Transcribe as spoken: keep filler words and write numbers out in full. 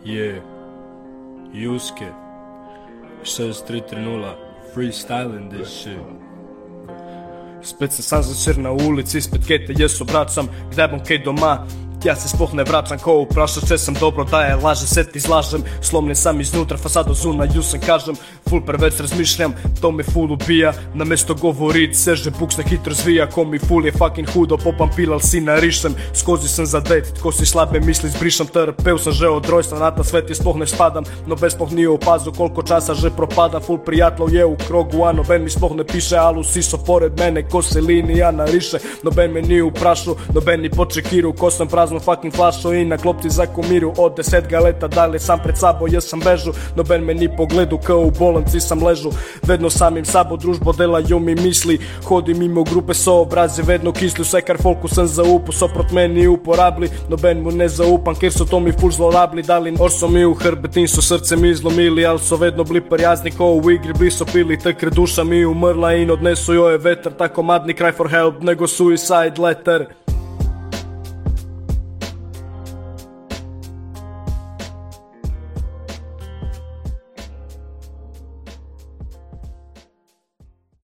Yeah, Juske, šest tri tri nula, freestyling this shit. Spet se sam začer na ulici, spet kaj te jaz obračam, kdaj bom kaj doma. Ja se sploh ne vračam, ko vprašaš, če sem dobro, da je laže, se ti zlažem. Slomljen sam iznutra, fasado zunaju sem kažem. Ful preveč razmišljam, to me ful ubija. Namesto govorit se že buks ne hitro zvija. Ko mi ful je fucking hudo, popam pilal si narišem. Skozi sem zadet, ko si slabe misli zbrišem. Trpel sem že od rojstva, na ta svet je sploh ne spadam. No bez sploh ni opazil, koliko časa že propada. Ful prijatelj je v krogu, a noben mi sploh ne piše. Alu si so pored mene, ko se linija nariše. Noben me ni vprašal, noben ni počekiral, ko sem prazno fucking flašo in na klopci zakomiru. Od desetega leta dalje sam pred sabo jaz sam bežu. Noben me ni pogledu, kao u bolnici sam ležu. Vedno samim sabo družbo delaju mi misli. Hodim mimo grupe so obraze vedno kisli. Vse kar folku sam zaupu, so prot meni uporabli. Noben mu ne zaupam, ker so to mi ful zlorabli. Dali or so mi u hrbetin, so srce mi izlomili. Al so vedno bili prijazni, ko u igri bili so pili. Takrat duša mi umrla in odnesu joj je vetar. Tako madni cry for help, nego suicide letter.